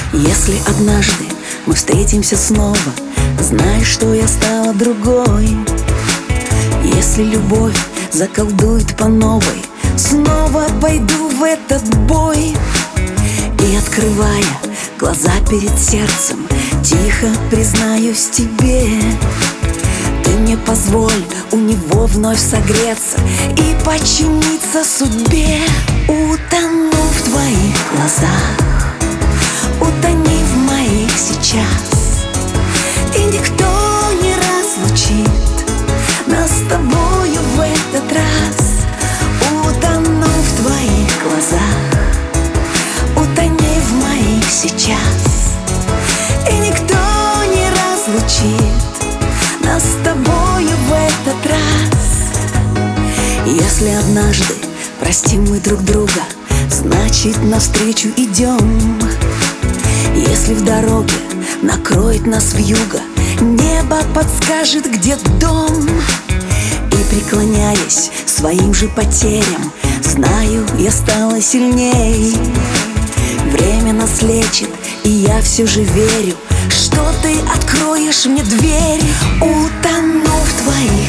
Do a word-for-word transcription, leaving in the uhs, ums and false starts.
Если однажды мы встретимся снова, знай, что я стала другой. Если любовь заколдует по новой, снова пойду в этот бой. И, открывая глаза перед сердцем, тихо признаюсь тебе: ты мне позволь у него вновь согреться и подчиниться судьбе. Утону в твоих глазах, утони в моих сейчас, и никто не разлучит нас с тобою в этот раз. Утону в твоих глазах, утони в моих сейчас, и никто не разлучит нас с тобою в этот раз. Если однажды простим мы друг друга, значит, навстречу идем. Если в дороге накроет нас вьюга, небо подскажет, где дом. И, преклоняясь своим же потерям, знаю, я стала сильней. Время нас лечит, и я все же верю, что ты откроешь мне дверь. Утону в твоих